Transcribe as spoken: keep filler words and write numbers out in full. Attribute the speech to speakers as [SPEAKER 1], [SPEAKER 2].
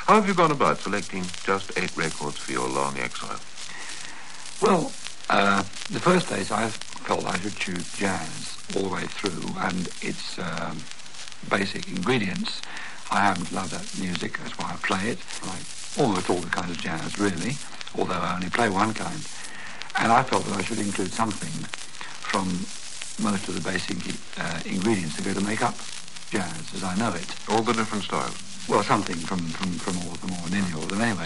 [SPEAKER 1] How have you gone about selecting just eight records for your long exile?
[SPEAKER 2] Well, uh, the first days I felt I should choose jazz all the way through, and its um, basic ingredients. I happen to love that music, that's why I play it. I like almost all the kinds of jazz, really, although I only play one kind. And I felt that I should include something from most of the basic uh, ingredients that go to make up jazz as I know it.
[SPEAKER 1] All the different styles?
[SPEAKER 2] Well, something from, from, from all of them, or nearly all of them anyway.